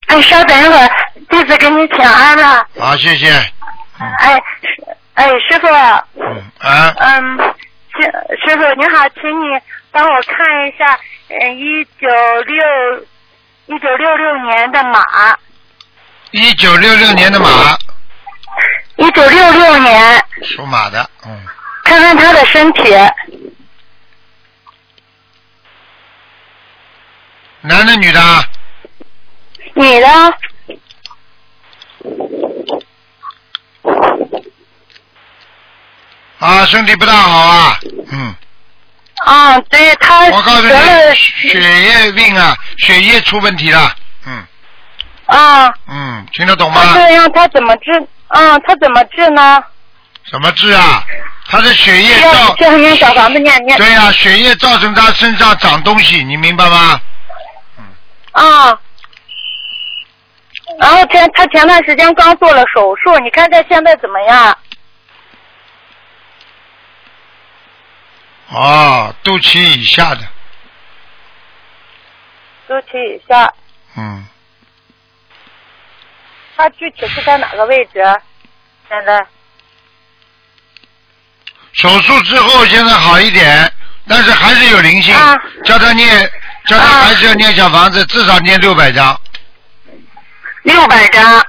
哎，稍等一会儿，弟子给你请安了。 好，谢谢。 师傅。师傅您好，请你帮我看一下，1966年的马。 1966年的马。 1966年。 属马的， 看看他的身体。 男的女的？ 女的。 啊，身体不大好啊， 对他。 我告诉你，血液病啊，血液出问题了，听得懂吗？ 这样他怎么治？他怎么治呢？ 怎么治啊？他的血液念小房子念。 对呀，血液造成他身上长东西，你明白吗？ 然后他前段时间刚做了手术，你看他现在怎么样？ 肚脐以下的。 肚脐以下。他具体是在哪个位置？现在？ 手术之后现在好一点，但是还是有灵性，叫他还是要念小房子，至少念600张。 600张。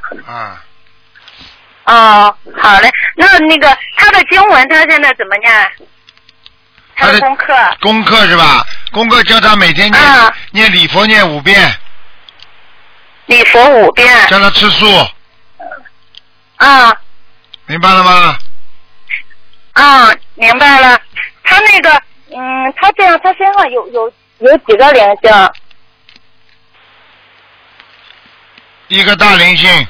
好嘞。那个他的经文他现在怎么念？他的功课是吧？功课叫他每天念礼佛念5遍。 礼佛5遍。 叫他吃素。明白了吗？ 明白了。他那个他这样他身上有几个灵性？ 一个大灵性。